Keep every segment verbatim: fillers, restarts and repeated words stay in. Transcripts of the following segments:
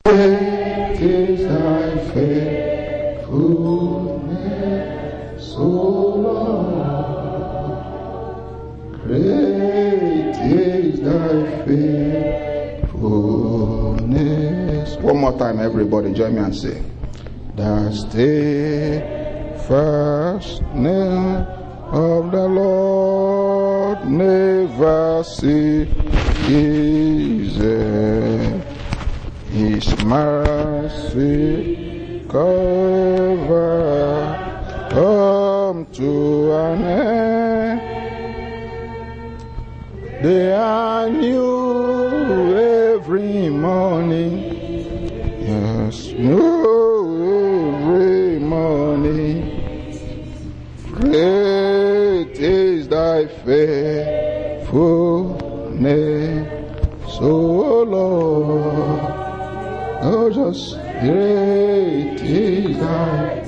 Great is thy faithfulness, O Lord. Great is thy faithfulness. One more time, everybody, join me and say, the steadfastness of the Lord never ceases. His mercy cover come to an end. They are new every morning. Yes, new every morning. Great is thy faithfulness, O Lord. Oh, just great is thy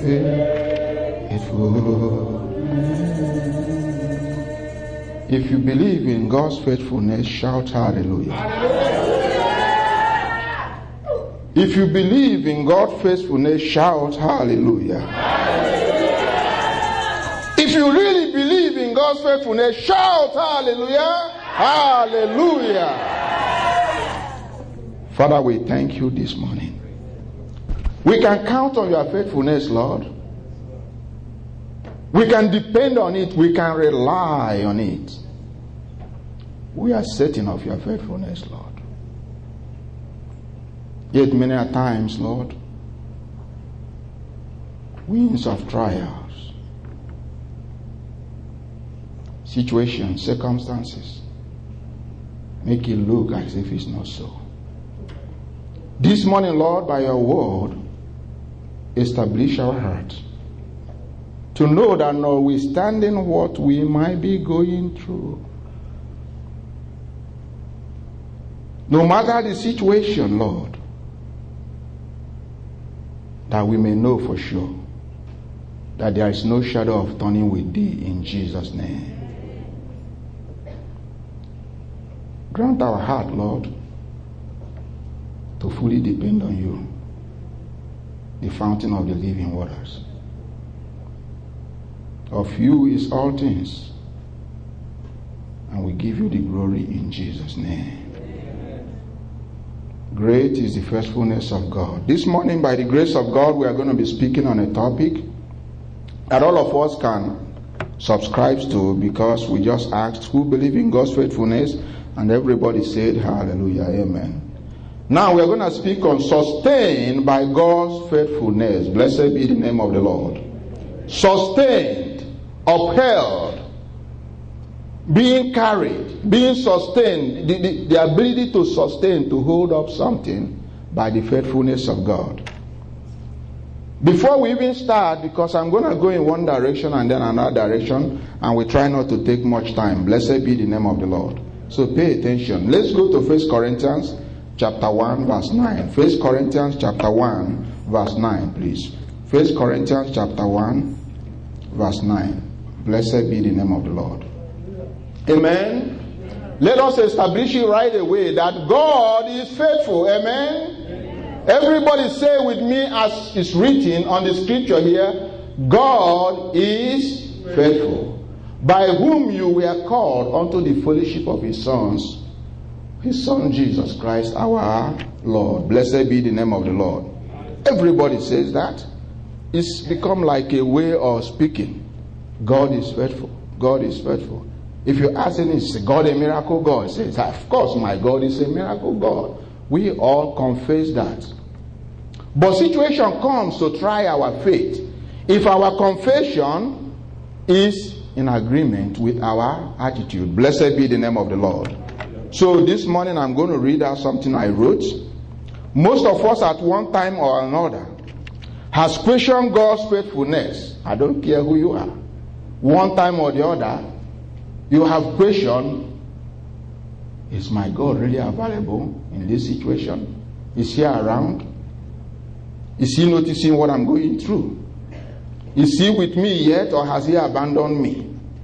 faithfulness. If you believe in God's faithfulness, shout hallelujah. Hallelujah. If you believe in God's faithfulness, shout hallelujah. Hallelujah. If you really believe in God's faithfulness, shout hallelujah. Hallelujah. Father, we thank you this morning. We can count on your faithfulness, Lord. We can depend on it. We can rely on it. We are certain of your faithfulness, Lord. Yet many a times, Lord, winds of trials, situations, circumstances, make it look as if it's not so. This morning, Lord, by your word, establish our heart to know that notwithstanding what we might be going through, no matter the situation, Lord, that we may know for sure that there is no shadow of turning with thee in Jesus' name. Grant our heart, Lord, to fully depend on you, the fountain of the living waters. Of you is all things, and we give you the glory in Jesus' name. Amen. Great is the faithfulness of God. This morning, by the grace of God, we are going to be speaking on a topic that all of us can subscribe to, because we just asked who believe in God's faithfulness, and everybody said hallelujah, amen. Now we are going to speak on sustained by God's faithfulness. Blessed be the name of the Lord. Sustained, upheld, being carried, being sustained, the, the, the ability to sustain, to hold up something by the faithfulness of God. Before we even start, because I'm going to go in one direction and then another direction, and we try not to take much time. Blessed be the name of the Lord. So pay attention. Let's go to First Corinthians chapter one, verse nine. First Corinthians chapter one, verse nine, please. First Corinthians chapter one, verse nine. Blessed be the name of the Lord. Amen. Let us establish it right away that God is faithful. Amen. Amen. Everybody say with me, as is written on the scripture here, God is faithful, by whom you were called unto the fellowship of his sons, his son Jesus Christ, our Lord. Blessed be the name of the Lord. Everybody says that. It's become like a way of speaking. God is faithful. God is faithful. If you ask him, is God a miracle God? He says, of course my God is a miracle God. We all confess that. But situation comes to try our faith. If our confession is in agreement with our attitude. Blessed be the name of the Lord. So this morning I'm going to read out something I wrote. Most of us at one time or another has questioned God's faithfulness. I don't care who you are. One time or the other, you have questioned, is my God really available in this situation? Is he around? Is he noticing what I'm going through? Is he with me yet, or has he abandoned me?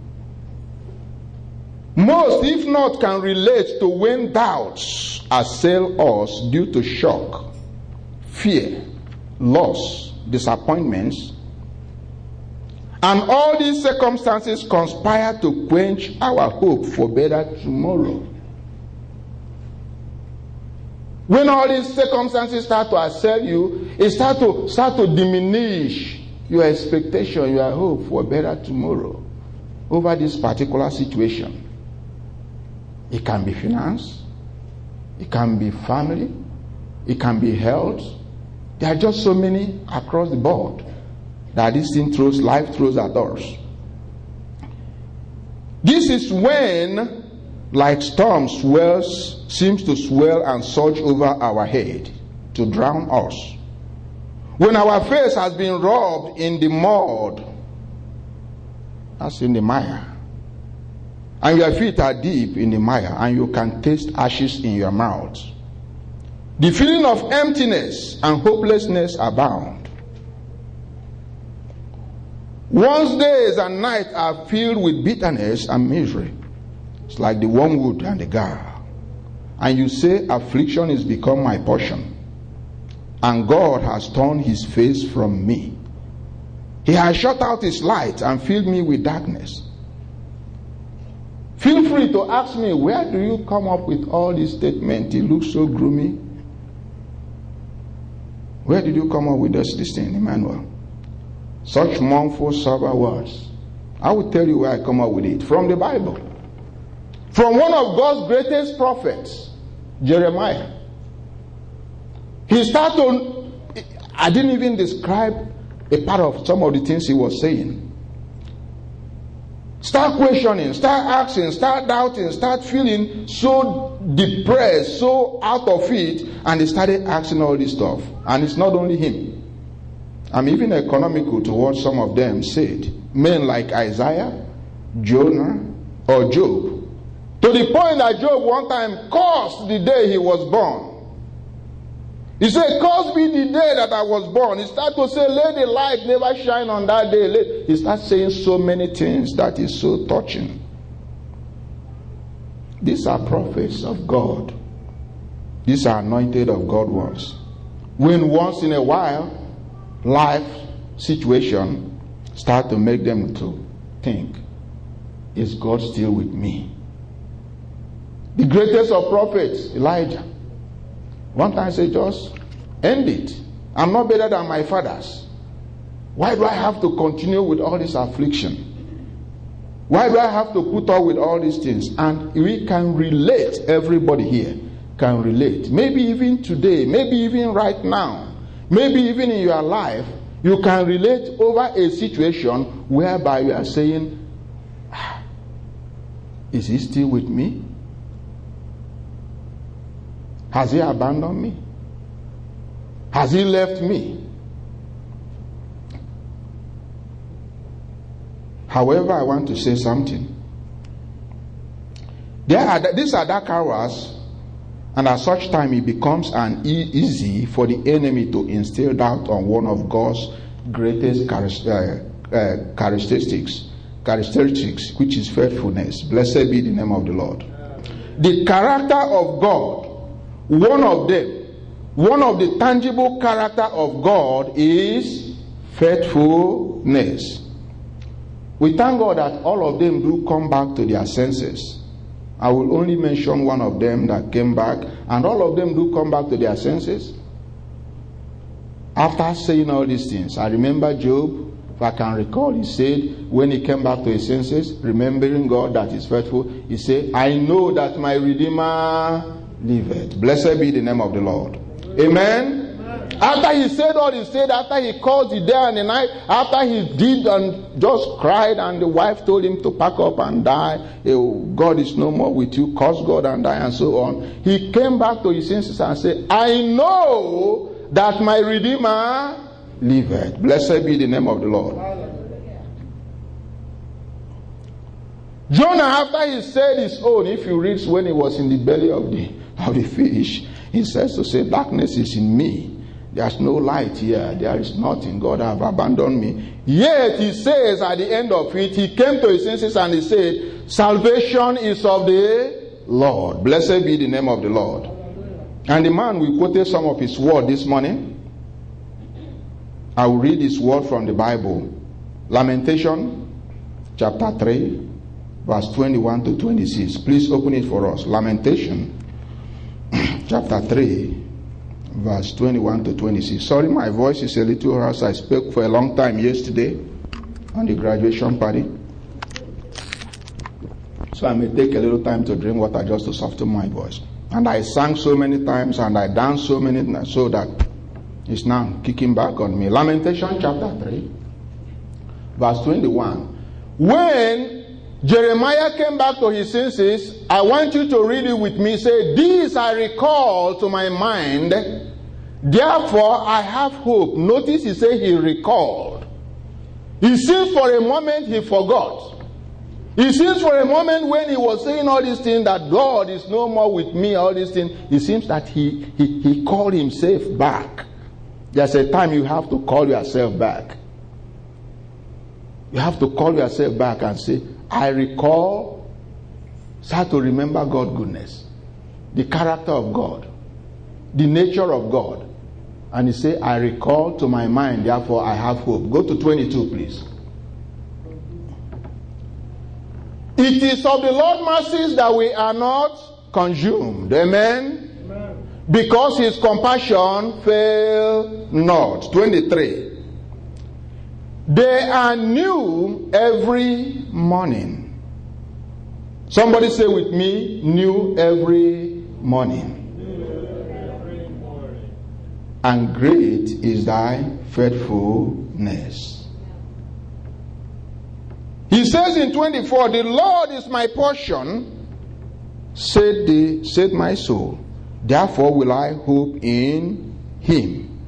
Most, if not, can relate to when doubts assail us due to shock, fear, loss, disappointments, and all these circumstances conspire to quench our hope for better tomorrow. When all these circumstances start to assail you, it start to start to diminish your expectation, your hope for better tomorrow over this particular situation. It can be finance, it can be family, it can be health. There are just so many across the board that this thing throws, life throws at us. This is when, like storm swells, seems to swell and surge over our head to drown us. When our face has been rubbed in the mud, that's in the mire, and your feet are deep in the mire, and you can taste ashes in your mouth. The feeling of emptiness and hopelessness abound. One's days and nights are filled with bitterness and misery. It's like the wormwood and the gall. And you say, affliction is become my portion, and God has turned his face from me. He has shut out his light and filled me with darkness. Feel free to ask me, where do you come up with all these statements? It looks so gloomy. Where did you come up with this, this thing, Emmanuel? Such mournful, sober words. I will tell you where I come up with it. From the Bible. From one of God's greatest prophets, Jeremiah. He started to, I didn't even describe a part of some of the things he was saying. Start questioning, start asking, start doubting, start feeling so depressed, so out of it, and they started asking all this stuff. And it's not only him. I'm even economical to what some of them said. Men like Isaiah, Jonah, or Job. To the point that Job one time cursed the day he was born. He said, cursed be the day that I was born. He started to say, let the light never shine on that day. He starts saying so many things that is so touching. These are prophets of God. These are anointed of God ones. When once in a while, life situation start to make them to think, is God still with me? The greatest of prophets, Elijah. One time I said, just end it. I'm not better than my fathers. Why do I have to continue with all this affliction? Why do I have to put up with all these things? And we can relate, everybody here can relate. Maybe even today, maybe even right now, maybe even in your life, you can relate over a situation whereby you are saying, ah, is he still with me? Has he abandoned me? Has he left me? However, I want to say something. There are, these are dark hours, and at such time it becomes an e- easy for the enemy to instill doubt on one of God's greatest uh, uh, characteristics, characteristics, which is faithfulness. Blessed be the name of the Lord. The character of God, one of them, one of the tangible character of God is faithfulness. We thank God that all of them do come back to their senses. I will only mention one of them that came back, and all of them do come back to their senses. After saying all these things, I remember Job, if I can recall, he said, when he came back to his senses, remembering God that is faithful, he said, I know that my Redeemer liveth. Blessed be the name of the Lord. Amen. Amen. After he said all he said, after he called the day and the night, after he did and just cried, and the wife told him to pack up and die, God is no more with you, curse God and die, and so on. He came back to his senses and said, I know that my Redeemer liveth. Blessed be the name of the Lord. Jonah, after he said his own, if you read when he was in the belly of the of the fish, he says to say, darkness is in me. There's no light here. There is nothing. God have abandoned me. Yet he says at the end of it, he came to his senses and he said, salvation is of the Lord. Blessed be the name of the Lord. And the man, we quoted some of his word this morning. I will read this word from the Bible. Lamentation chapter three, verse twenty-one to twenty-six. Please open it for us. Lamentation chapter three, verse twenty-one to twenty-six. Sorry, my voice is a little hoarse. I spoke for a long time yesterday on the graduation party. So I may take a little time to drink water just to soften my voice. And I sang so many times and I danced so many times so that it's now kicking back on me. Lamentation chapter three, verse twenty-one. When Jeremiah came back to his senses, I want you to read it with me. Say, "This I recall to my mind, therefore I have hope." Notice he said he recalled. It seems for a moment he forgot. It seems for a moment when he was saying all these things that God is no more with me, all these things, it seems that he, he, he called himself back. There's a time you have to call yourself back. You have to call yourself back and say, I recall, start to remember God's goodness, the character of God, the nature of God. And he said, I recall to my mind, therefore I have hope. Go to twenty-two, please. It is of the Lord's mercies that we are not consumed. Amen? Amen. Because his compassion fail not. twenty-three. They are new every morning. Somebody say with me, new every morning. New every morning. And great is thy faithfulness. He says in twenty-four, the Lord is my portion, said the said my soul. Therefore will I hope in him.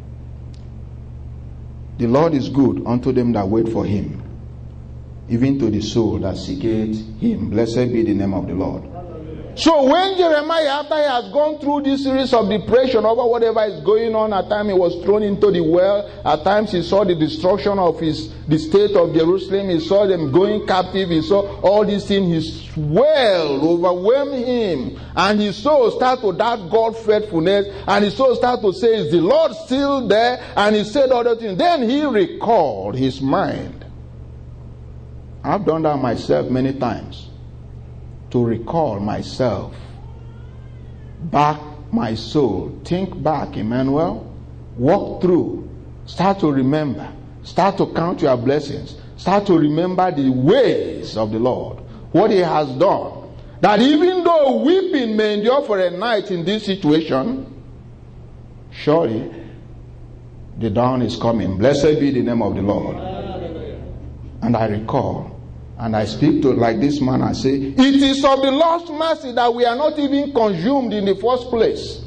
The Lord is good unto them that wait for him, even to the soul that seeketh him. Blessed be the name of the Lord. So when Jeremiah, after he has gone through this series of depression over whatever is going on, at times he was thrown into the well, at times he saw the destruction of his the state of Jerusalem, he saw them going captive, he saw all these things, his well overwhelmed him, and his soul started to doubt God's faithfulness, and his soul started to say, is the Lord still there? And he said other things. Then he recalled his mind. I've done that myself many times. To recall myself, back my soul, think back, Emmanuel, walk through, start to remember, start to count your blessings, start to remember the ways of the Lord, what he has done. That even though weeping may endure for a night in this situation, surely the dawn is coming. Blessed be the name of the Lord. And I recall. And I speak to like this man and say, it is of the Lord's mercy that we are not even consumed in the first place.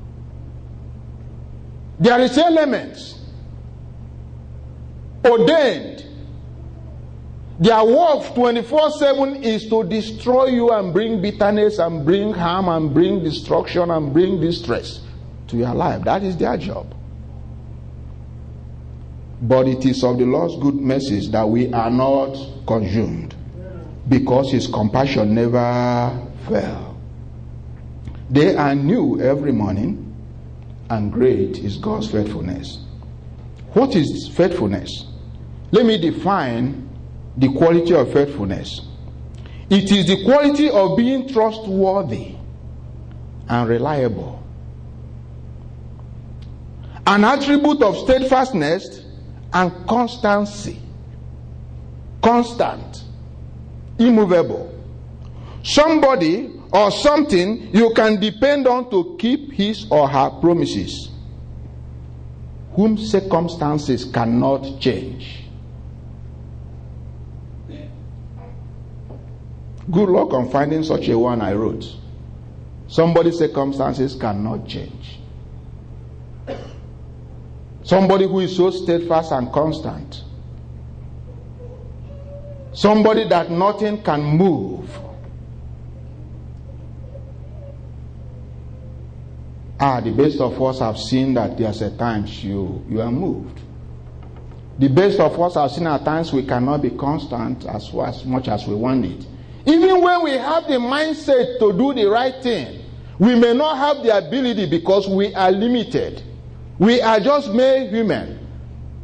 There is elements ordained. Their work twenty-four seven is to destroy you and bring bitterness and bring harm and bring destruction and bring distress to your life. That is their job. But it is of the Lord's good mercies that we are not consumed, because his compassion never fail. They are new every morning, and great is God's faithfulness. What is faithfulness? Let me define the quality of faithfulness. It is the quality of being trustworthy and reliable. An attribute of steadfastness and constancy. Constant. Immovable. Somebody or something you can depend on to keep his or her promises, whom circumstances cannot change. Good luck on finding such a one, I wrote. Somebody's circumstances cannot change. Somebody who is so steadfast and constant. Somebody that nothing can move. Ah, the best of us have seen that there's at times you, you are moved. The best of us have seen at times we cannot be constant as, as much as we want it. Even when we have the mindset to do the right thing, we may not have the ability because we are limited. We are just mere human.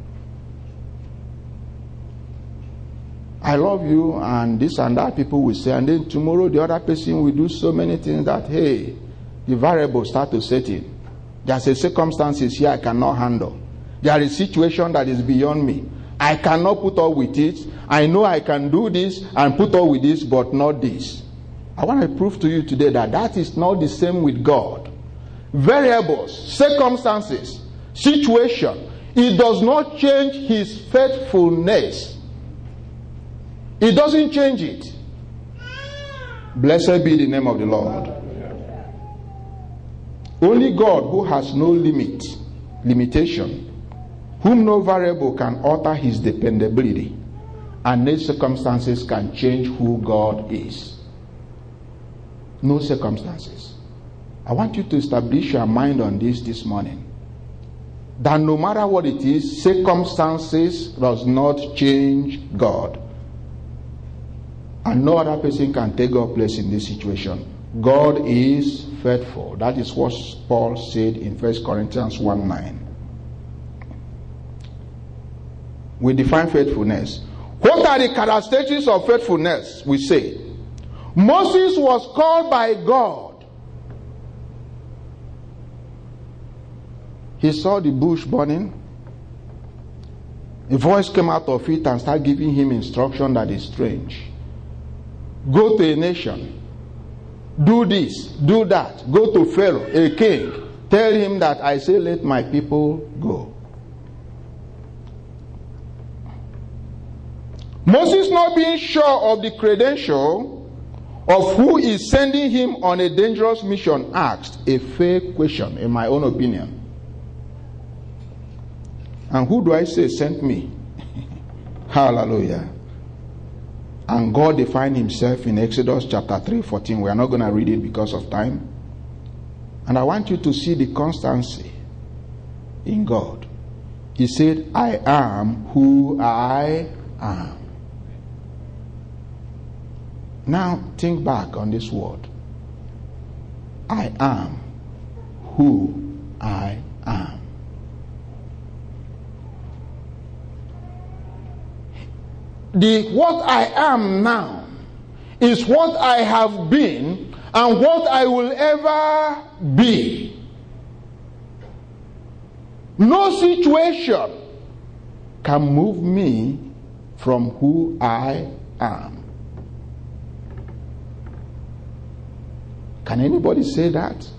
I love you, and this and that people will say, and then tomorrow the other person will do so many things that, hey, the variables start to set in. There's a circumstances here I cannot handle. There is a situation that is beyond me. I cannot put up with it. I know I can do this and put up with this, but not this. I want to prove to you today that that is not the same with God. Variables, circumstances, situation, it does not change his faithfulness. It doesn't change it. Blessed be the name of the Lord. Only God, who has no limit, limitation, whom no variable can alter his dependability, and no circumstances can change who God is. No circumstances. I want you to establish your mind on this this morning. That no matter what it is, circumstances does not change God. And no other person can take God's place in this situation. God is faithful. That is what Paul said in First Corinthians one nine. We define faithfulness. What are the characteristics of faithfulness? We say, Moses was called by God. He saw the bush burning. A voice came out of it and started giving him instruction that is strange. Go to a nation. Do this, do that. Go to Pharaoh, a king. Tell him that I say, let my people go. Moses, not being sure of the credential of who is sending him on a dangerous mission, asked a fake question, in my own opinion. And who do I say sent me? Hallelujah. And God defined himself in Exodus chapter three fourteen. We are not going to read it because of time. And I want you to see the constancy in God. He said, I am who I am. Now think back on this word. I am who I am. The what I am now is what I have been and what I will ever be. No situation can move me from who I am. Can anybody say that?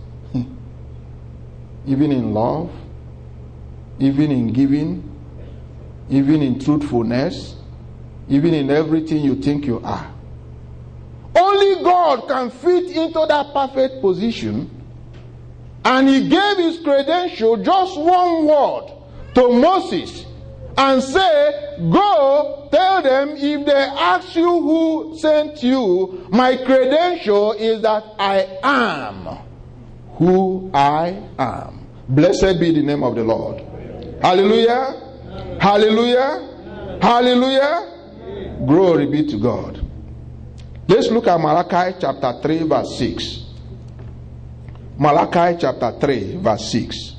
Even in love, even in giving, even in truthfulness, even in everything you think you are. Only God can fit into that perfect position. And he gave his credential, just one word, to Moses and say, go tell them, if they ask you who sent you, my credential is that I am who I am. Blessed be the name of the Lord. Hallelujah. Hallelujah. Hallelujah. Glory be to God. Let's look at Malachi chapter three verse six. Malachi chapter three verse six.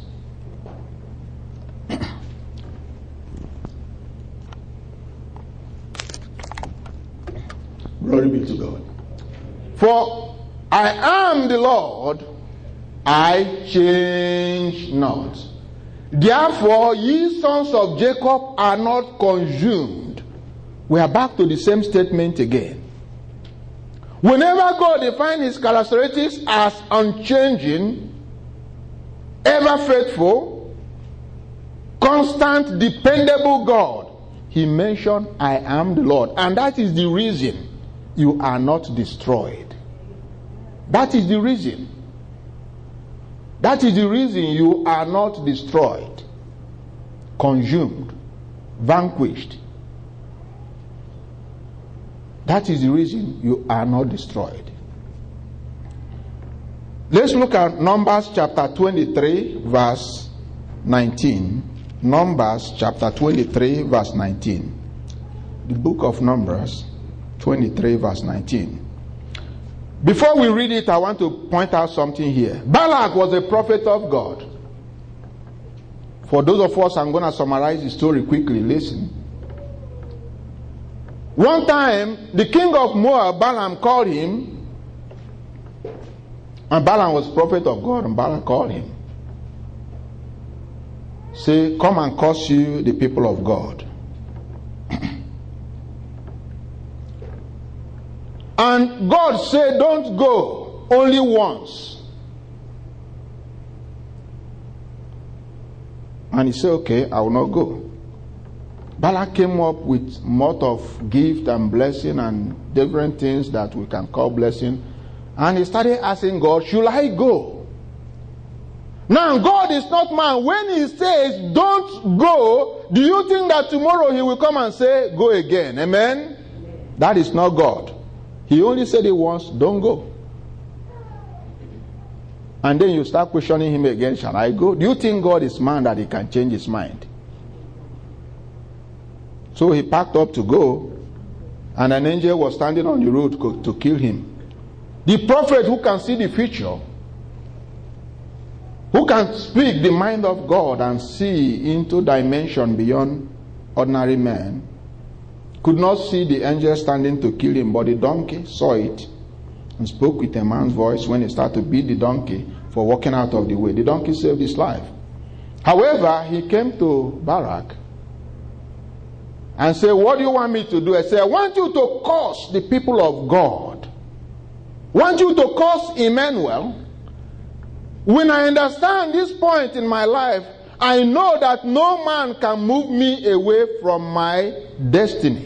Glory be to God. For I am the Lord, I change not. Therefore ye sons of Jacob are not consumed. We are back to the same statement again. Whenever God defines his characteristics as unchanging, ever faithful, constant, dependable God, he mentioned, I am the Lord. And that is the reason you are not destroyed. That is the reason. That is the reason you are not destroyed, consumed, vanquished. That is the reason you are not destroyed. Let's look at Numbers chapter twenty-three verse nineteen. Numbers chapter twenty-three verse nineteen. The book of Numbers twenty-three verse nineteen. Before we read it, I want to point out something here. Balak was a prophet of God. For those of us, I'm going to summarize the story quickly. Listen. One time, the king of Moab, Balaam, called him. And Balaam was prophet of God. And Balaam called him. Say, come and curse you, the people of God. And God said, don't go, only once. And he said, okay, I will not go. Balaam came up with lot of gift and blessing and different things that we can call blessing. And he started asking God, should I go? Now God is not man. When he says, don't go, do you think that tomorrow he will come and say, go again? Amen? Amen. That is not God. He only said it once, don't go. And then you start questioning him again, shall I go? Do you think God is man that he can change his mind? So he packed up to go, and an angel was standing on the road to kill him. The prophet who can see the future, who can speak the mind of God and see into dimension beyond ordinary men, could not see the angel standing to kill him, but the donkey saw it and spoke with a man's voice when he started to beat the donkey for walking out of the way. The donkey saved his life. However, he came to Barak and said, what do you want me to do? I said, I want you to curse the people of God. I want you to curse Emmanuel. When I understand this point in my life, I know that no man can move me away from my destiny.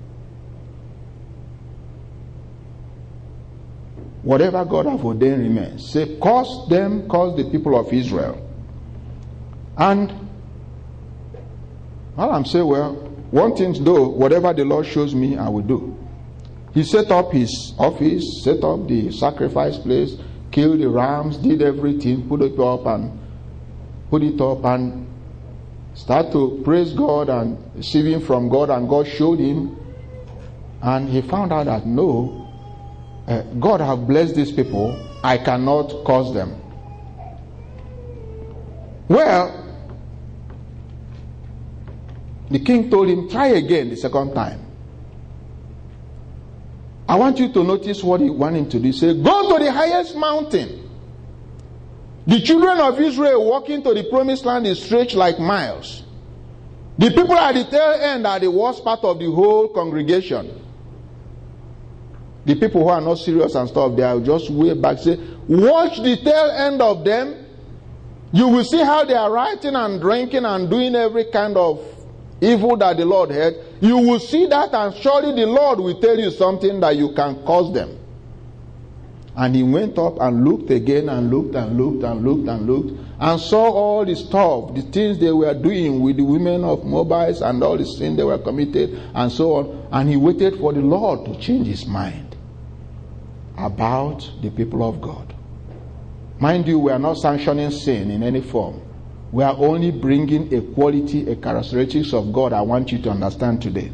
Whatever God has ordained remains. Say, curse them, curse the people of Israel. And well, I'm saying, well, one thing though, whatever the Lord shows me, I will do. He set up his office, set up the sacrifice place, killed the rams, did everything, put it up and put it up and start to praise God and receiving from God, and God showed him, and he found out that no, uh, God have blessed these people, I cannot curse them. Well, the king told him, try again the second time. I want you to notice what he wanted him to do. He said, go to the highest mountain. The children of Israel walking to the promised land is stretched like miles. The people at the tail end are the worst part of the whole congregation. The people who are not serious and stuff, they are just way back. Say, watch the tail end of them. You will see how they are writing and drinking and doing every kind of evil that the Lord had. You will see that, and surely the Lord will tell you something that you can cause them. And he went up and looked again and looked and looked and looked and looked and saw all the stuff, the things they were doing with the women of Moabite and all the sin they were committed and so on. And he waited for the Lord to change his mind about the people of God. Mind you, we are not sanctioning sin in any form. We are only bringing a quality, a characteristics of God I want you to understand today.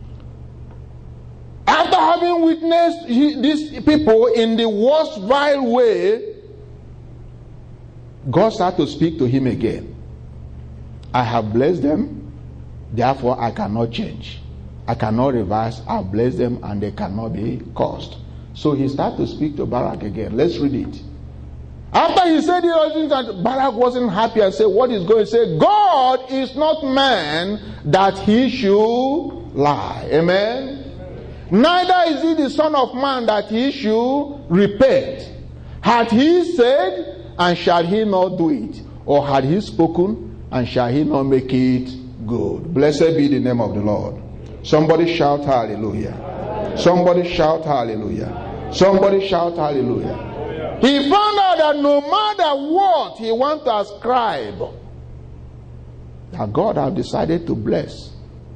After having witnessed he, these people in the worst vile way, God started to speak to him again. I have blessed them, therefore I cannot change. I cannot reverse. I have blessed them and they cannot be cursed. So he started to speak to Barak again. Let's read it. After he said it, that Barak wasn't happy and said, what is going to say? God is not man that he should lie. Amen? Neither is he the son of man that he should repent. Had he said, and shall he not do it? Or had he spoken, and shall he not make it good? Blessed be the name of the Lord. Somebody shout hallelujah. Somebody shout hallelujah. Somebody shout hallelujah. He found out that no matter what he wants to ascribe, that God has decided to bless,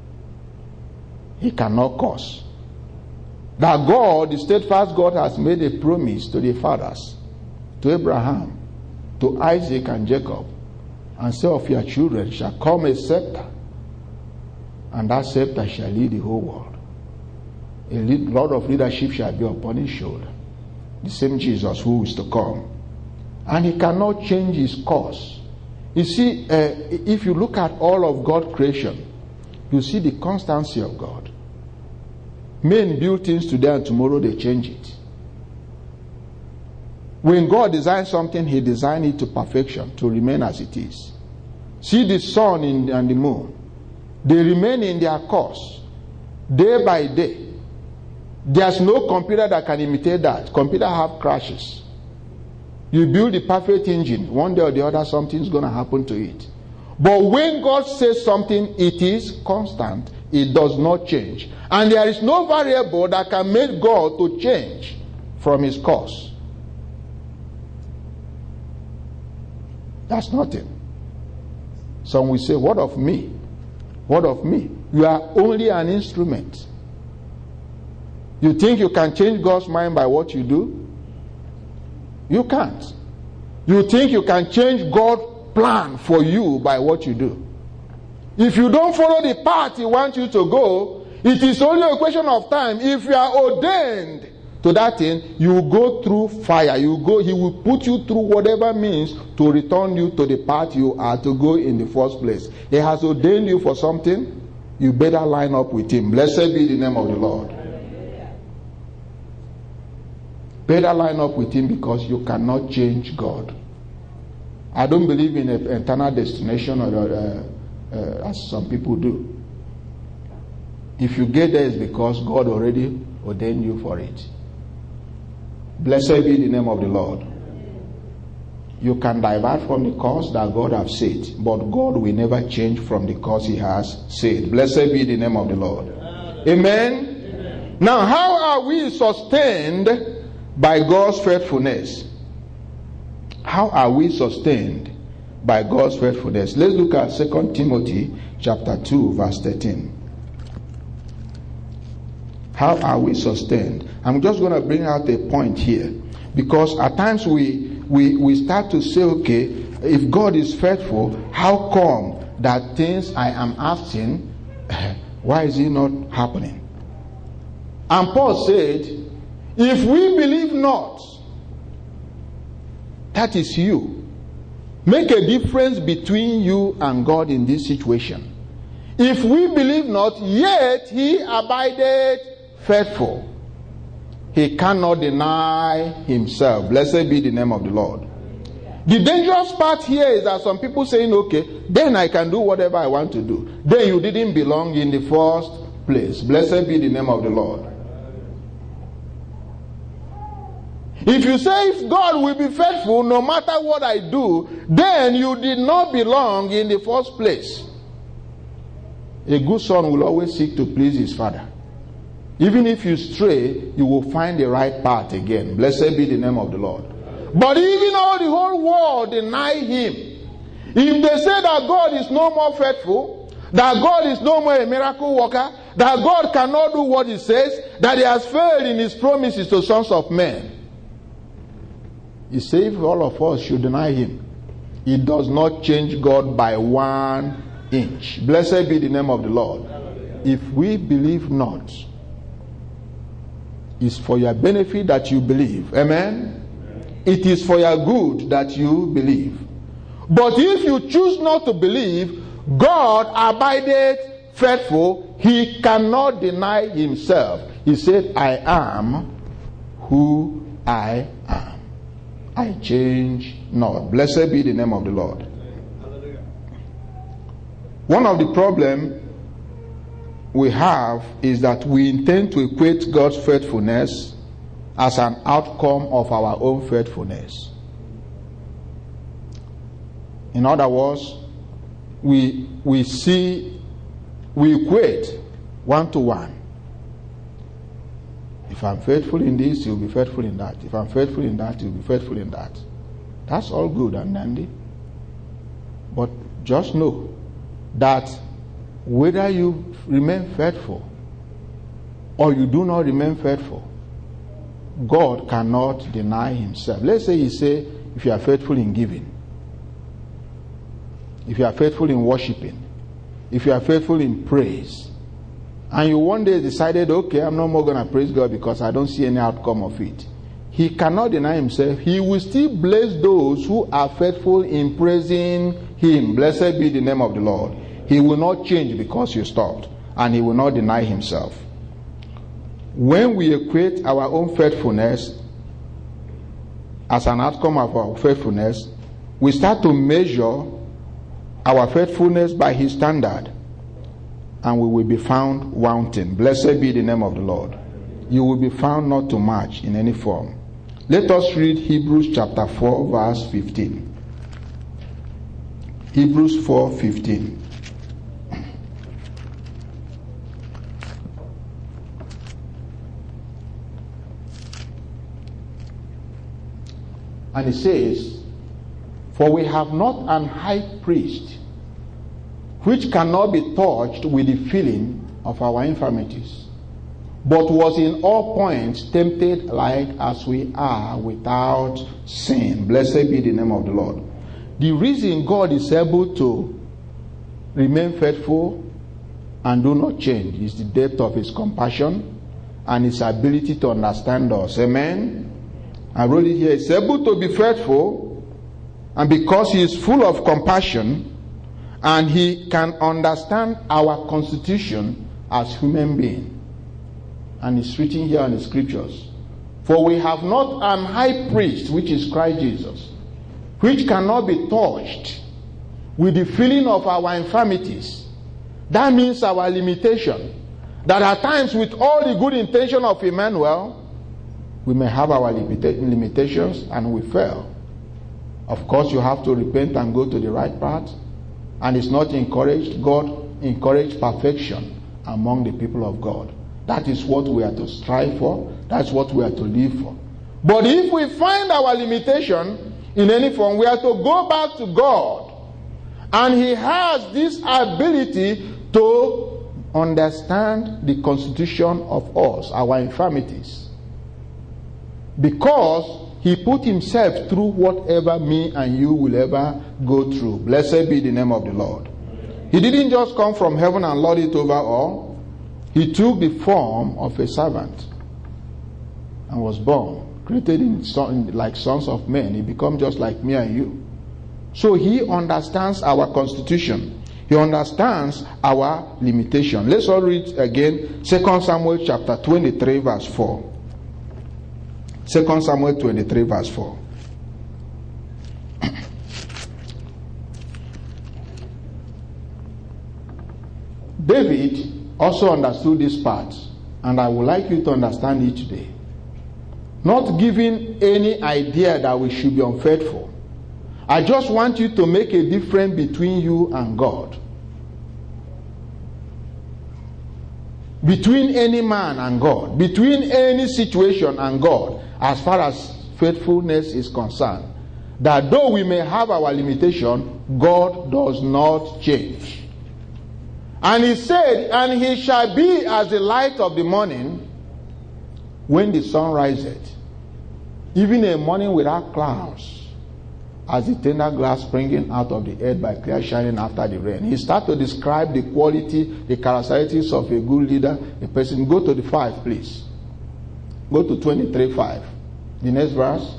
he cannot curse. That God, the steadfast God, has made a promise to the fathers, to Abraham, to Isaac and Jacob, and say, of your children shall come a scepter, and that scepter shall lead the whole world. A lot of leadership shall be upon his shoulder. The same Jesus who is to come. And he cannot change his course. You see, uh, if you look at all of God's creation, you see the constancy of God. Men build things today and tomorrow they change it. When God designed something, He designed it to perfection, to remain as it is. See the sun and the moon. They remain in their course, day by day. There's no computer that can imitate that. Computer have crashes. You build the perfect engine, one day or the other something's going to happen to it. But when God says something, it is constant. It does not change. And there is no variable that can make God to change from His course. That's nothing. Some will say, what of me? What of me? You are only an instrument. You think you can change God's mind by what you do? You can't. You think you can change God's plan for you by what you do? If you don't follow the path He wants you to go, it is only a question of time. If you are ordained to that thing, you will go through fire. You go, He will put you through whatever means to return you to the path you are to go in the first place. He has ordained you for something. You better line up with Him. Blessed be the name of the Lord. Better line up with Him, because you cannot change God. I don't believe in an eternal destination, or uh, uh, as some people do. If you get there, it's because God already ordained you for it. Blessed be the name of the Lord. You can divert from the course that God has set, but God will never change from the course He has set. Blessed be the name of the Lord. Amen. Amen. Now, how are we sustained by God's faithfulness? How are we sustained by God's faithfulness? Let's look at Second Timothy chapter two, verse thirteen. How are we sustained? I'm just going to bring out a point here, because at times we, we, we start to say, okay, if God is faithful, how come that things I am asking, why is it not happening? And Paul said, if we believe not, that is you. Make a difference between you and God in this situation. If we believe not, yet He abideth faithful. He cannot deny Himself. Blessed be the name of the Lord. The dangerous part here is that some people saying, okay, then I can do whatever I want to do. Then you didn't belong in the first place. Blessed be the name of the Lord. If you say, if God will be faithful no matter what I do, then you did not belong in the first place. A good son will always seek to please his father. Even if you stray, you will find the right path again. Blessed be the name of the Lord. But even though the whole world deny Him, if they say that God is no more faithful, that God is no more a miracle worker, that God cannot do what He says, that He has failed in His promises to sons of men, He says if all of us should deny Him, it does not change God by one inch. Blessed be the name of the Lord. If we believe not, it's for your benefit that you believe. Amen? It is for your good that you believe. But if you choose not to believe, God abideth faithful. He cannot deny Himself. He said, I am who I am. I change not. Blessed be the name of the Lord. One of the problems we have is that we intend to equate God's faithfulness as an outcome of our own faithfulness. In other words, we we see, we equate one to one. If I'm faithful in this, He'll be faithful in that. If I'm faithful in that, He'll be faithful in that. That's all good and dandy. But just know that whether you remain faithful or you do not remain faithful, God cannot deny Himself. Let's say He say, if you are faithful in giving, if you are faithful in worshiping, if you are faithful in praise, and you one day decided, okay, I'm no more going to praise God because I don't see any outcome of it, He cannot deny Himself. He will still bless those who are faithful in praising Him. Blessed be the name of the Lord. He will not change because you stopped, and He will not deny Himself. when we equate our own faithfulness as an outcome of our faithfulness, we start to measure our faithfulness by his standard, and we will be found wanting. Blessed be the name of the Lord. You will be found not to match in any form. Let us read Hebrews chapter four, verse fifteen. Hebrews four fifteen. And it says, "For we have not an high priest which cannot be touched with the feeling of our infirmities, but was in all points tempted like as we are, without sin." Blessed be the name of the Lord. The reason God is able to remain faithful and do not change is the depth of his compassion and his ability to understand us. Amen. I wrote it here. He's able to be faithful, and because he is full of compassion and he can understand our constitution as human beings. And it's written here in the scriptures, "For we have not an high priest, which is Christ Jesus, which cannot be touched with the feeling of our infirmities." That means our limitation. That at times, with all the good intention of Emmanuel, we may have our limita- limitations and we fail. Of course, you have to repent and go to the right path. And it's not encouraged. God encouraged perfection among the people of God. That is what we are to strive for. That's what we are to live for. But if we find our limitation in any form, we are to go back to God. And he has this ability to understand the constitution of us, our infirmities. Because he put himself through whatever me and you will ever go through. Blessed be the name of the Lord. He didn't just come from heaven and lord it over all. He took the form of a servant and was born, created in son, like sons of men. He became just like me and you. So he understands our constitution. He understands our limitation. Let's all read again Second Samuel chapter twenty-three, verse four. Second Samuel twenty-three, verse four. David also understood this part, and I would like you to understand it today. Not giving any idea that we should be unfaithful. I just want you to make a difference between you and God. Between any man and God. Between any situation and God, as far as faithfulness is concerned. That though we may have our limitation, God does not change. And he said, "And he shall be as the light of the morning when the sun riseth, even a morning without clouds, as the tender grass springing out of the earth by clear shining after the rain." He started to describe the quality, the characteristics of a good leader, a person. Go to the five, please. Go to twenty-three five. The next verse.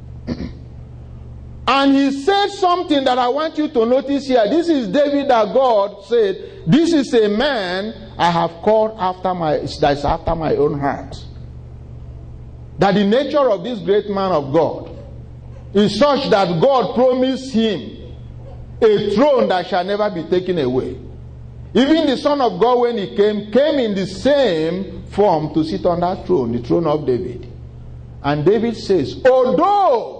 And he said something that I want you to notice here. This is David that God said, "This is a man I have called after my, that is after my own heart." That the nature of this great man of God is such that God promised him a throne that shall never be taken away. Even the Son of God, when he came, came in the same form to sit on that throne, the throne of David. And David says, "Although,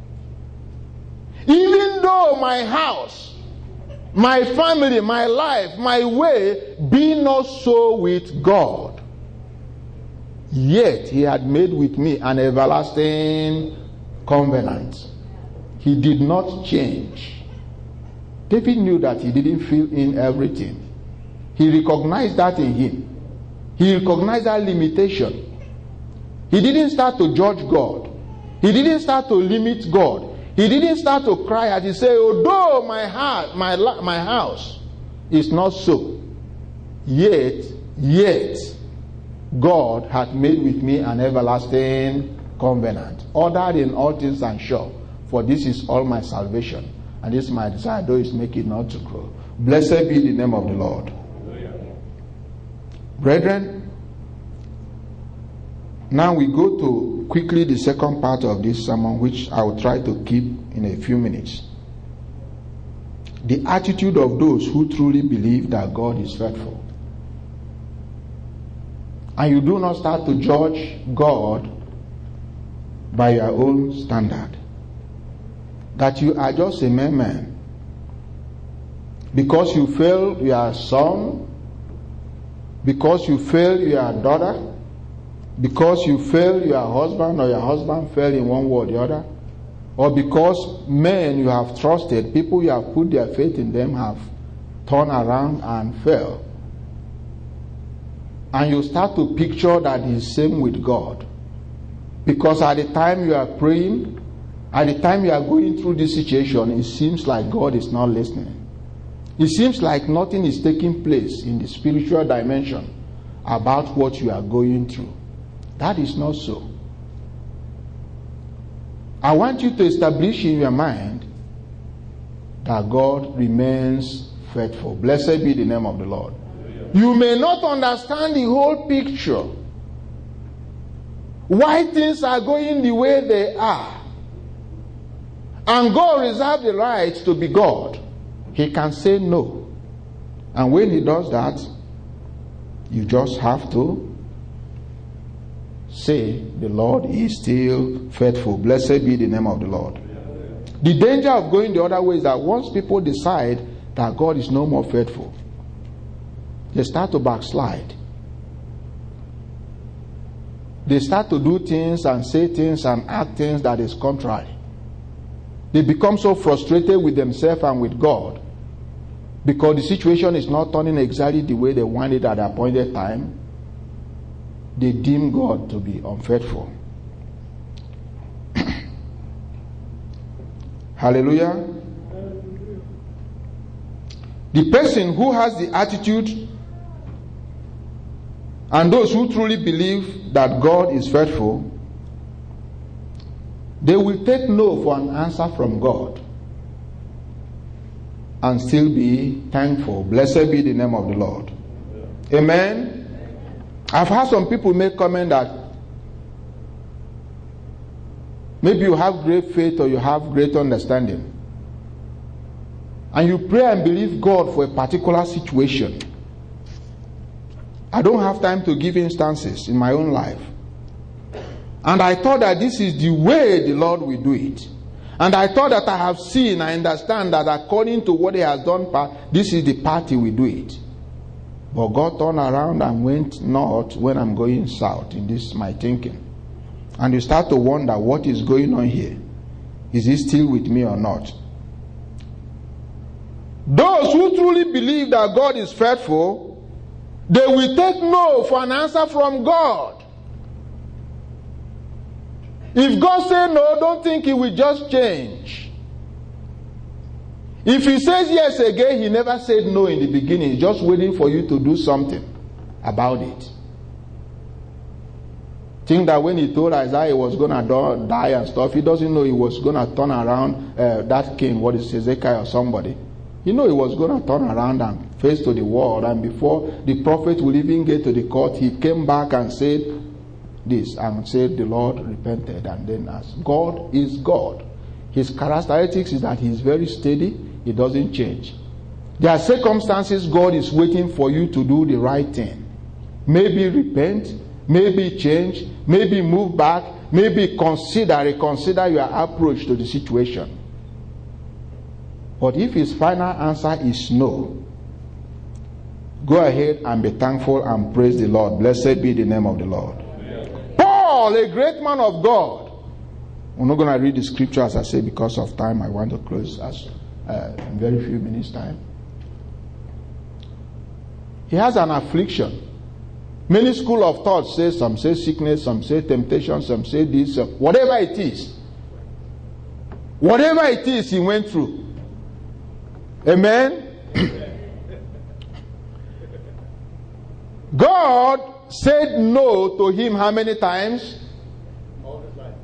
even though my house, my family, my life, my way be not so with God, yet he had made with me an everlasting covenant." He did not change. David knew that he didn't fill in everything. He recognized that in him. He recognized that limitation. He didn't start to judge God. He didn't start to limit God. He didn't start to cry out. He said, "Although my heart, my my house is not so, yet, yet, God hath made with me an everlasting covenant, ordered in all things and sure. For this is all my salvation, and this is my desire, though is make it not to grow." Blessed be the name of the Lord. Brethren, Now we go to quickly the second part of this sermon, which I will try to keep in a few minutes. The attitude of those who truly believe that God is faithful. And you do not start to judge God by your own standard. That you are just a mere man. Because you fail, you are a son. Because you fail, you are a daughter. Because you fail, you are a husband, or your husband failed in one way or the other. Or because men you have trusted, people you have put their faith in them, have turned around and fell. And you start to picture that it's same with God. Because at the time you are praying, at the time you are going through this situation, it seems like God is not listening. It seems like nothing is taking place in the spiritual dimension about what you are going through. That is not so. I want you to establish in your mind that God remains faithful. Blessed be the name of the Lord. You may not understand the whole picture. Why things are going the way they are. And God reserves the right to be God. He can say no. And when he does that, you just have to say the Lord is still faithful. Blessed be the name of the Lord. The danger of going the other way is that once people decide that God is no more faithful, they start to backslide. They start to do things and say things and act things that is contrary. They become so frustrated with themselves and with God because the situation is not turning exactly the way they wanted at the appointed time. They deem God to be unfaithful. Hallelujah. The person who has the attitude and those who truly believe that God is faithful, they will take no for an answer from God and still be thankful. Blessed be the name of the Lord. Amen. I've heard some people make comment that maybe you have great faith or you have great understanding, and you pray and believe God for a particular situation. I don't have time to give instances in my own life. And I thought that this is the way the Lord will do it. And I thought that I have seen, I understand that according to what he has done, this is the path he will do it. But God turned around and went north when I'm going south in this my thinking. And you start to wonder what is going on here. Is he still with me or not? Those who truly believe that God is faithful, they will take no for an answer from God. If God says no, don't think he will just change. If he says yes again, he never said no in the beginning. He's just waiting for you to do something about it. Think that when he told Isaiah he was going to die and stuff, he doesn't know he was going to turn around uh, that king, what is Hezekiah or somebody. He knew he was going to turn around and face to the world. And before the prophet will even get to the court, he came back and said this and said the Lord repented. And then asked, God is God. His characteristics is that he is very steady. He doesn't change. There are circumstances God is waiting for you to do the right thing. Maybe repent, maybe change, maybe move back, maybe consider, reconsider your approach to the situation. But if his final answer is no, go ahead and be thankful and praise the Lord. Blessed be the name of the Lord. Amen. Paul, a great man of God. I'm not going to read the scripture as I say because of time. I want to close as uh, in very few minutes time. He has an affliction. Many school of thought say, some say sickness, some say temptation, some say this, uh, whatever it is. Whatever it is he went through. Amen? God said no to him how many times? All his life.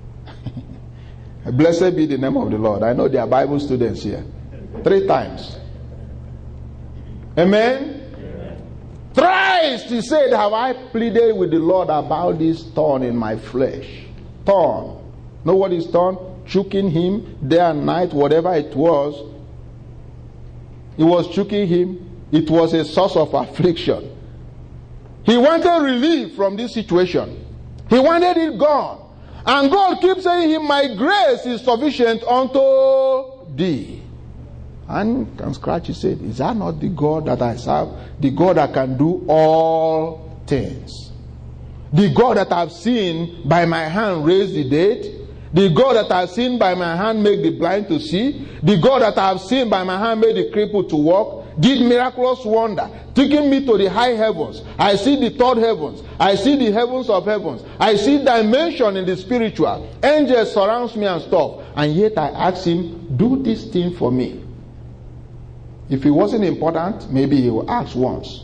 Blessed be the name of the Lord. I know there are Bible students here. Three times. Amen? Amen. Try Thrice he said, have I pleaded with the Lord about this thorn in my flesh. Thorn. Know what is thorn? Choking him day and night, whatever it was. It was choking him. It was a source of affliction. He wanted relief from this situation. He wanted it gone. And God keeps saying to him, my grace is sufficient unto thee. And can scratch his head. Is that not the God that I serve? The God that can do all things. The God that I've seen by my hand raise the dead. The God that I've seen by my hand make the blind to see. The God that I've seen by my hand made the crippled to walk. Did miraculous wonder, taking me to the high heavens. I see the third heavens. I see the heavens of heavens. I see dimension in the spiritual. Angels surrounds me and stuff. And yet I ask him, do this thing for me. If it wasn't important, maybe he will ask once.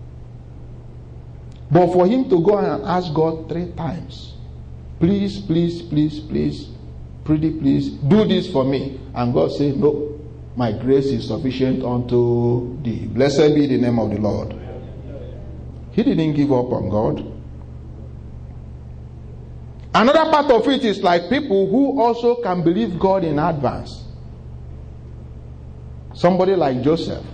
But for him to go and ask God three times, please, please, please, please, pretty please, do this for me. And God said, no. My grace is sufficient unto thee. Blessed be the name of the Lord. He didn't give up on God. Another part of it is like people who also can believe God in advance. Somebody like Joseph.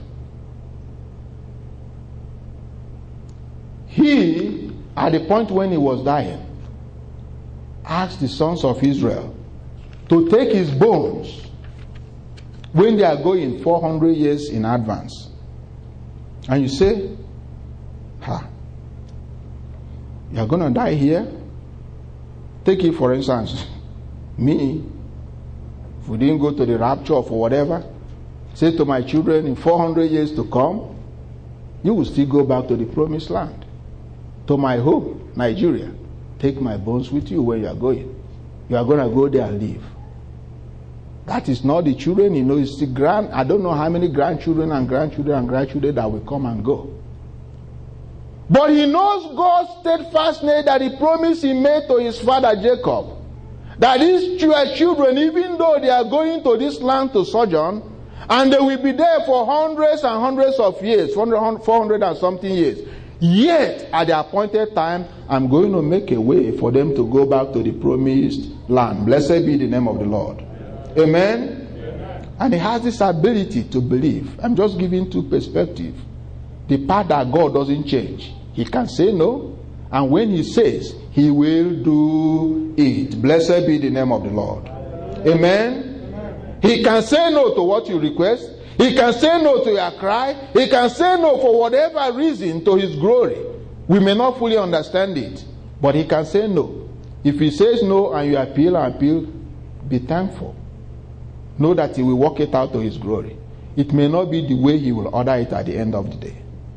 He, at the point when he was dying, asked the sons of Israel to take his bones when they are going four hundred years in advance. And you say, ha, you are going to die here? Take it for instance, me, if we didn't go to the rapture or whatever, say to my children, in four hundred years to come, you will still go back to the promised land, to my home, Nigeria. Take my bones with you where you are going. You are going to go there and live. That is not the children, you know, it's the grand, I don't know how many grandchildren and grandchildren and grandchildren that will come and go. But he knows God's steadfastness that he promised he made to his father Jacob. That these children, even though they are going to this land to sojourn, and they will be there for hundreds and hundreds of years, four hundred and something years, yet at the appointed time, I'm going to make a way for them to go back to the promised land. Blessed be the name of the Lord. Amen? Amen. And he has this ability to believe. I'm just giving two perspectives. The part that God doesn't change. He can say no. And when he says, he will do it. Blessed be the name of the Lord. Amen? Amen. He can say no to what you request. He can say no to your cry. He can say no for whatever reason to his glory. We may not fully understand it. But he can say no. If he says no and you appeal and appeal, be thankful. Know that he will work it out to his glory. It may not be the way he will order it at the end of the day.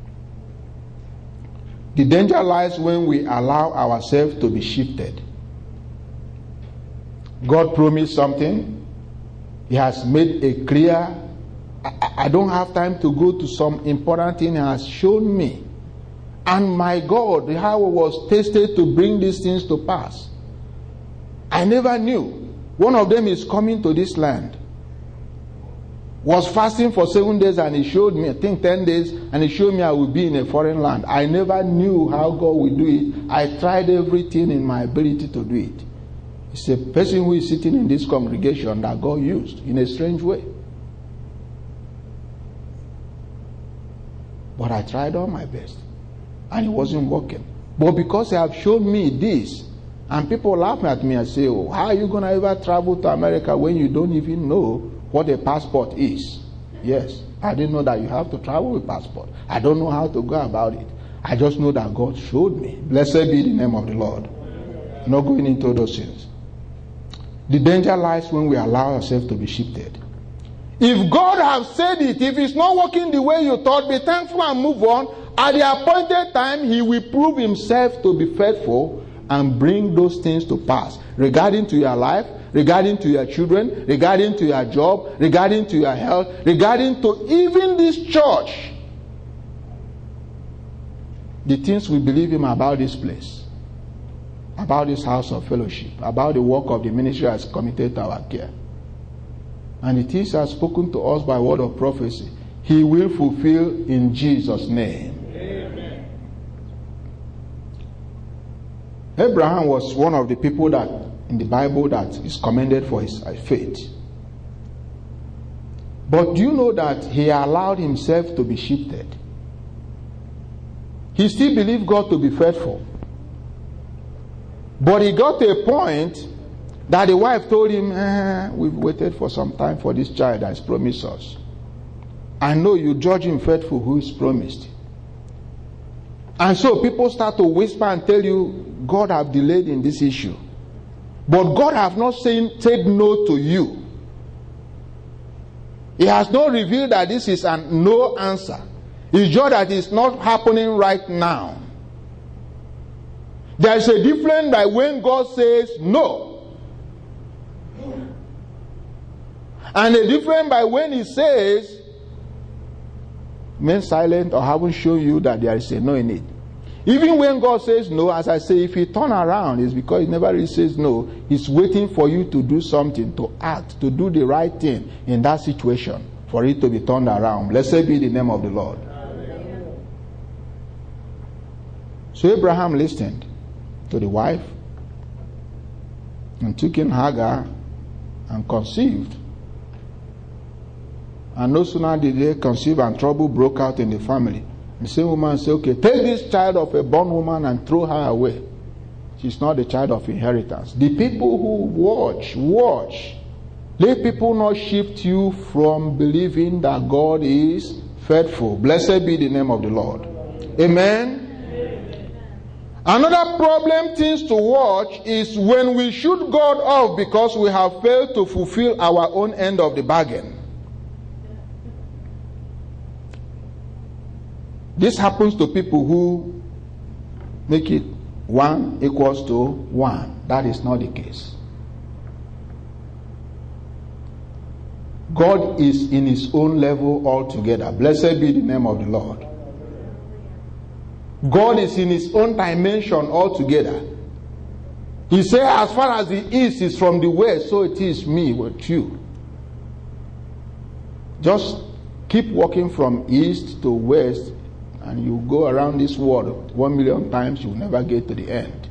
The danger lies when we allow ourselves to be shifted. God promised something. He has made it clear. I, I don't have time to go to some important thing he has shown me. And my God, how I was tested to bring these things to pass. I never knew. One of them is coming to this land. Was fasting for seven days and he showed me, I think ten days, and he showed me I would be in a foreign land. I never knew how God would do it. I tried everything in my ability to do it. It's a person who is sitting in this congregation that God used in a strange way. But I tried all my best. And it wasn't working. But because they have shown me this, and people laugh at me and say, oh, how are you going to ever travel to America when you don't even know what a passport is? Yes, I didn't know that you have to travel with passport. I don't know how to go about it. I just know that God showed me. Blessed be the name of the Lord. Not going into those things. The danger lies when we allow ourselves to be shifted. If God has said it, if it's not working the way you thought, be thankful and move on. At the appointed time, he will prove himself to be faithful and bring those things to pass. Regarding to your life, regarding to your children, regarding to your job, regarding to your health, regarding to even this church. The things we believe him about this place, about this house of fellowship, about the work of the ministry has committed to our care. And the things are spoken to us by word of prophecy, he will fulfill in Jesus' name. Amen. Abraham was one of the people that in the Bible that is commended for his faith. But do you know that he allowed himself to be shifted? He still believed God to be faithful. But he got to a point that the wife told him, eh, we've waited for some time for this child that is promised us. I know you judge him faithful who is promised. And so people start to whisper and tell you, God have delayed in this issue. But God have not saying, said no to you. He has not revealed that this is a no answer. It's just that it's not happening right now. There is a difference by when God says no. And a difference by when he says, remain silent or haven't shown you that there is a no in it. Even when God says no, as I say, if he turn around, it's because he never really says no. He's waiting for you to do something, to act, to do the right thing in that situation, for it to be turned around. Blessed be the name of the Lord. Amen. So Abraham listened to the wife and took in Hagar and conceived. And no sooner did they conceive and trouble broke out in the family. The same woman said, okay, take this child of a born woman and throw her away. She's not the child of inheritance. The people who watch, watch. Let people not shift you from believing that God is faithful. Blessed be the name of the Lord. Amen. Amen. Another problem things to watch is when we shoot God off because we have failed to fulfill our own end of the bargain. This happens to people who make it one equals to one. That is not the case. God is in his own level altogether. Blessed be the name of the Lord. God is in his own dimension altogether. He said, as far as the east is from the west, so it is me with you. Just keep walking from east to west, and you go around this world one million times, you'll never get to the end.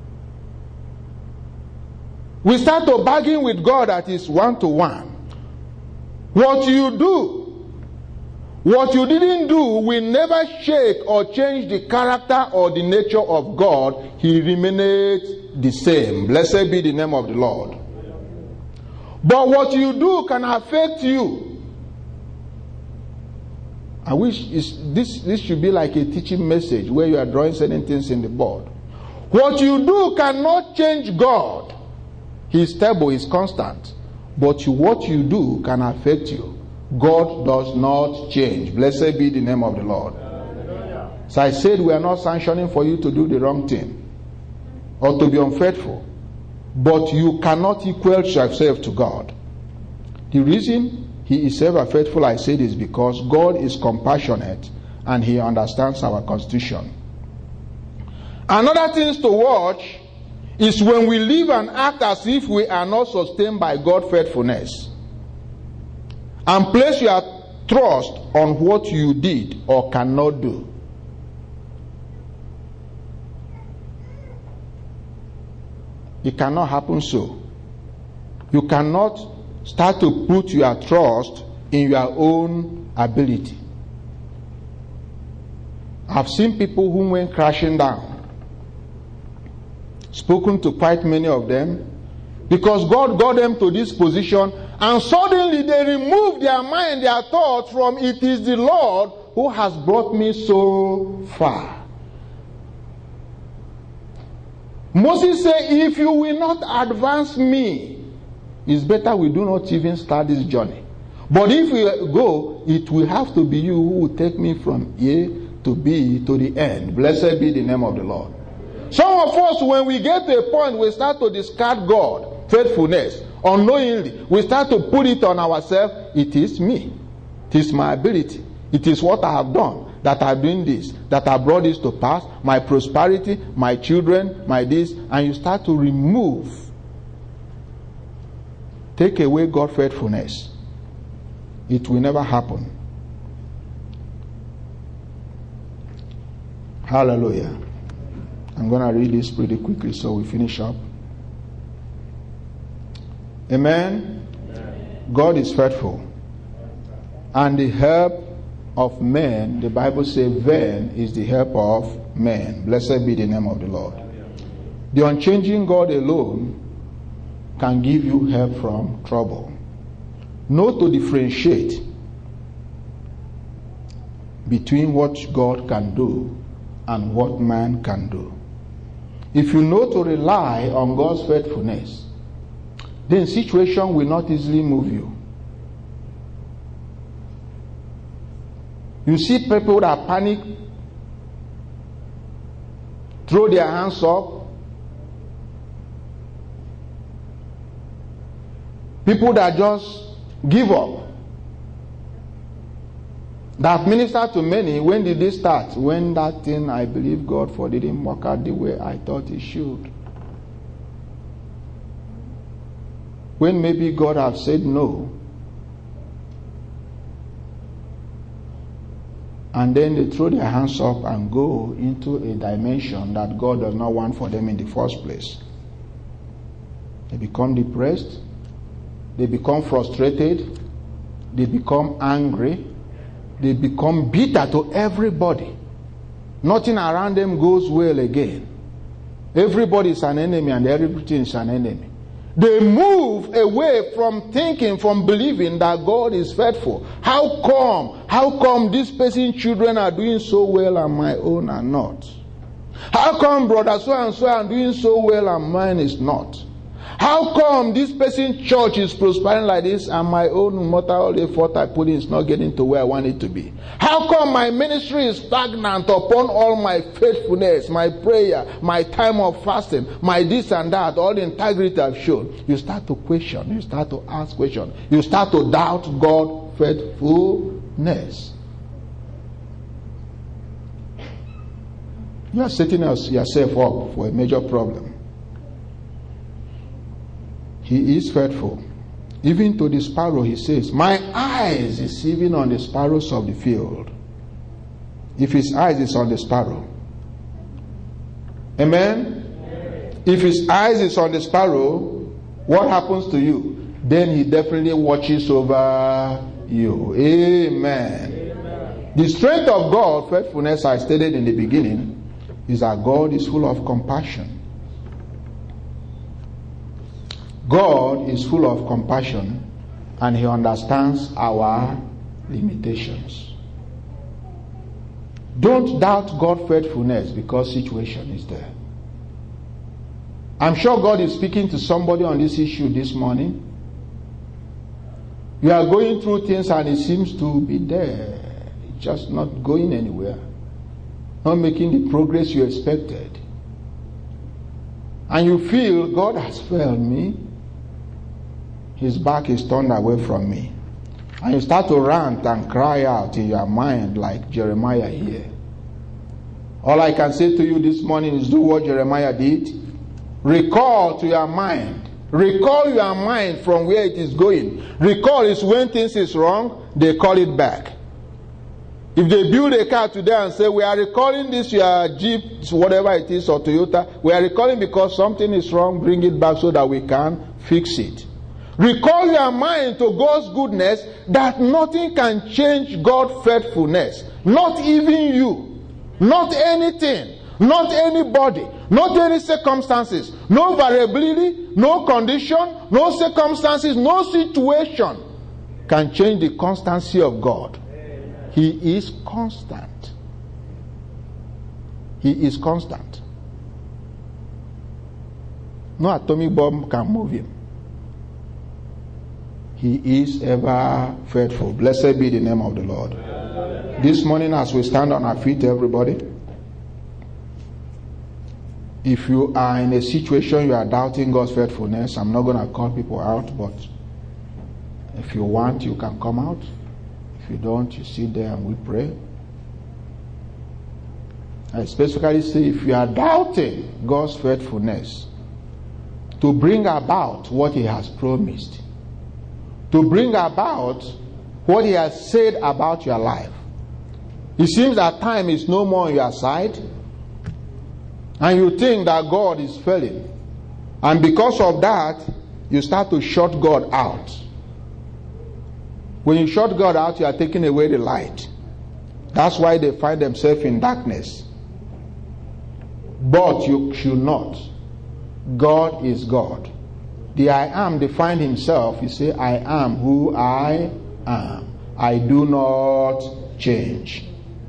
We start to bargain with God that is one to one. What you do, what you didn't do will never shake or change the character or the nature of God. He remained the same. Blessed be the name of the Lord. But what you do can affect you. I wish this, this should be like a teaching message where you are drawing certain things in the board. What you do cannot change God. He is stable, he is constant. But you, what you do can affect you. God does not change. Blessed be the name of the Lord. So I said we are not sanctioning for you to do the wrong thing or to be unfaithful. But you cannot equal yourself to God. The reason he is ever faithful, I said, is because God is compassionate and he understands our constitution. Another thing to watch is when we live and act as if we are not sustained by God's faithfulness, and place your trust on what you did or cannot do. It cannot happen so. You cannot start to put your trust in your own ability. I've seen people who went crashing down. Spoken to quite many of them, because God got them to this position, and suddenly they removed their mind, their thoughts from it is the Lord who has brought me so far. Moses said, if you will not advance me, it's better we do not even start this journey. But if we go, it will have to be you who will take me from A to B to the end. Blessed be the name of the Lord. Some of us, when we get to a point, we start to discard God, faithfulness, unknowingly. We start to put it on ourselves. It is me. It is my ability. It is what I have done, that I bring this, that I brought this to pass, my prosperity, my children, my this, and you start to remove. Take away God's faithfulness. It will never happen. Hallelujah. I'm going to read this pretty quickly so we finish up. Amen? Amen. God is faithful. And the help of men, the Bible says, vain is the help of men. Blessed be the name of the Lord. The unchanging God alone can give you help from trouble. Know to differentiate between what God can do and what man can do. If you know to rely on God's faithfulness, then situation will not easily move you. You see people that panic, throw their hands up. People that just give up. That minister to many. When did they start? When that thing I believe God for didn't work out the way I thought it should. When maybe God have said no. And then they throw their hands up and go into a dimension that God does not want for them in the first place. They become depressed. They become frustrated. They become angry. They become bitter to everybody. Nothing around them goes well again. Everybody is an enemy and everything is an enemy. They move away from thinking, from believing that God is faithful. How come? How come this person's children are doing so well and my own are not? How come brother so and so are doing so well and mine is not? How come this person's church is prospering like this and my own, no matter all the effort I put in, is not getting to where I want it to be? How come my ministry is stagnant upon all my faithfulness, my prayer, my time of fasting, my this and that, all the integrity I've shown? You start to question, you start to ask questions, you start to doubt God's faithfulness. You are setting yourself up for a major problem. He is faithful. Even to the sparrow, he says, my eyes is even on the sparrows of the field. If his eyes is on the sparrow. Amen? Amen. If his eyes is on the sparrow, what happens to you? Then he definitely watches over you. Amen. Amen. The strength of God, faithfulness, I stated in the beginning, is that God is full of compassion. God is full of compassion and he understands our limitations. Don't doubt God's faithfulness because situation is there. I'm sure God is speaking to somebody on this issue this morning. You are going through things and it seems to be there. It's just not going anywhere. Not making the progress you expected. And you feel God has failed me. His back is turned away from me. And you start to rant and cry out in your mind like Jeremiah here. All I can say to you this morning is do what Jeremiah did. Recall to your mind. Recall your mind from where it is going. Recall is when things is wrong, they call it back. If they build a car today and say, we are recalling this, your Jeep, whatever it is, or Toyota, we are recalling because something is wrong, bring it back so that we can fix it. Recall your mind to God's goodness that nothing can change God's faithfulness. Not even you. Not anything. Not anybody. Not any circumstances. No variability. No condition. No circumstances. No situation can change the constancy of God. He is constant. He is constant. No atomic bomb can move him. He is ever faithful. Blessed be the name of the Lord. Amen. This morning as we stand on our feet, everybody, if you are in a situation you are doubting God's faithfulness, I'm not going to call people out, but if you want, you can come out. If you don't, you sit there and we pray. I specifically say if you are doubting God's faithfulness to bring about what he has promised, to bring about what he has said about your life. It seems that time is no more on your side. And you think that God is failing. And because of that, you start to shut God out. When you shut God out, you are taking away the light. That's why they find themselves in darkness. But you should not. God is God. The I am defined himself. He say, I am who I am. I do not change.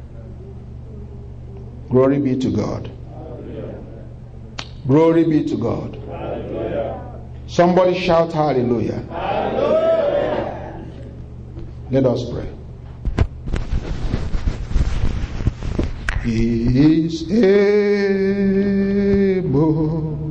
Glory be to God. Hallelujah. Glory be to God. Hallelujah. Somebody shout hallelujah. Hallelujah. Let us pray. He is able